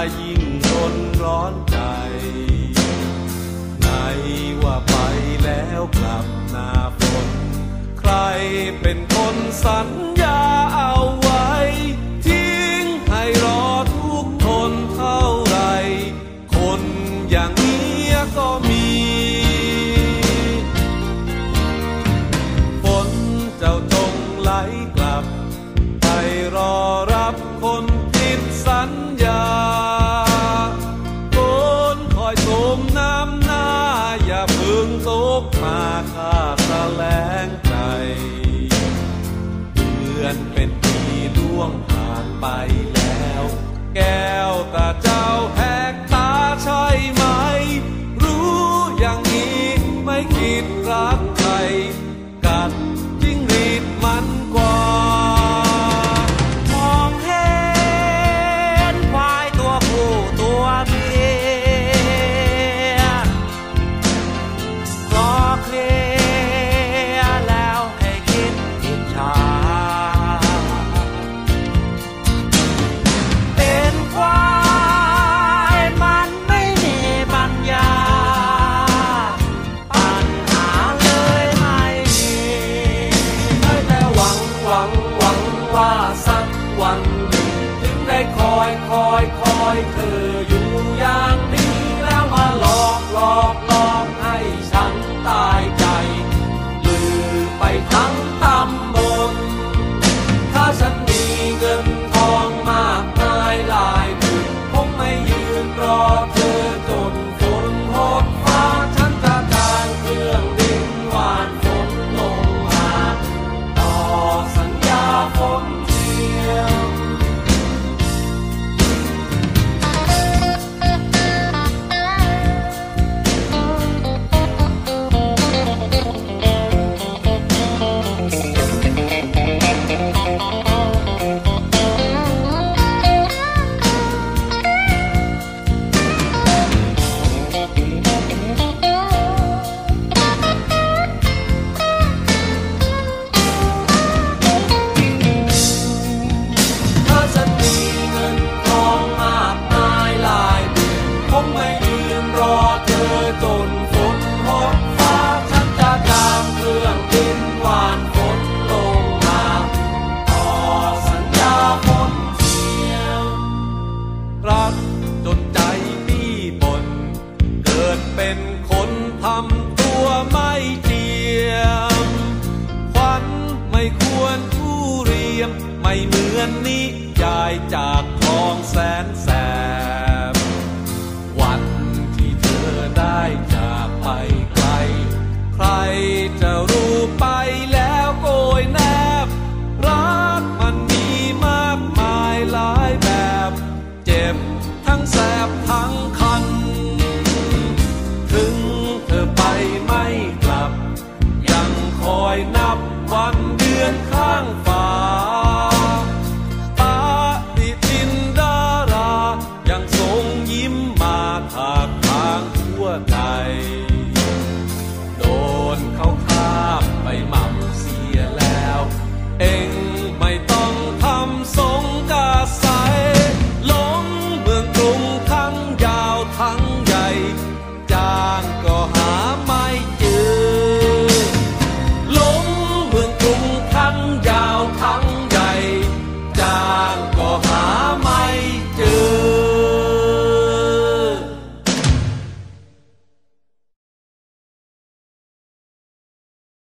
ยิ่งทนร้อนใจไหนว่าไปแล้วกลับหน้าฝนใครเป็นคนสัญญาเอาไว้ทิ้งให้รอทุกทนเท่าไรคนอย่างนี้ก็มีฝนเจ้าจงไหลกลับไปรอรับคนผิดสัญญาคนคอยชมน้ำหน้าอย่าเพิ่งตกมาข้าแสลงใจเดือนเป็นปีล่วงผ่านไปแล้วแก้วตาเจ้าแหกตาใช่ไหมรู้อย่างนี้ไม่คิดรักใครกัดจิ้งหรีดมันกว่ามองเห็นควายตัวผู้ตัวเมียรอเคลียร์แล้วให้คิดอิจฉาเป็นควายมันไม่มีปัญญาปัญหาเลยไม่มีได้แต่หวังว่าสักวันหนึ่งถึงได้คอยเธออยู่อย่างนี้แล้วมาหลอกให้ฉันตายใจลือไปทั้งตำบลถ้าฉันมีเงินทองมากมายหลายหมื่นคงไม่ยืนรอเธอจนฝนหดฟ้าฉันจะจ้างเครื่องบินหวานฝนลงมาต่อสัญญาฝนเทียมถ้าฉันมีเงินทองมากมายหลายหมื่นคงไม่ยืนรอเธอจนฝนหดฟ้าฉันจะจ้างเครื่องบินหวานฝนลงมาต่อสัญญาฝนเทียมรักจนใจพี่บ่นเกิดเป็นคนทำตัวไม่เจียมขวัญไม่ควรทุเรียมไม่เหมือนนิยายจากคลองแสนแสบวันที่เธอได้จากไปไกลใครจะรู้ไปแล้วโกยแนบรักมันมีมากมายหลายแบบเจ็บทั้งแสบทั้งคันถึงเธอไปไม่กลับยังคอยนับวันเดือนข้างฟ้าปฏิทินดารายังทรงยิ้มมาถากทางทั่วใจโดนเขาข้ามไปหม่ำเสียแล้วเอง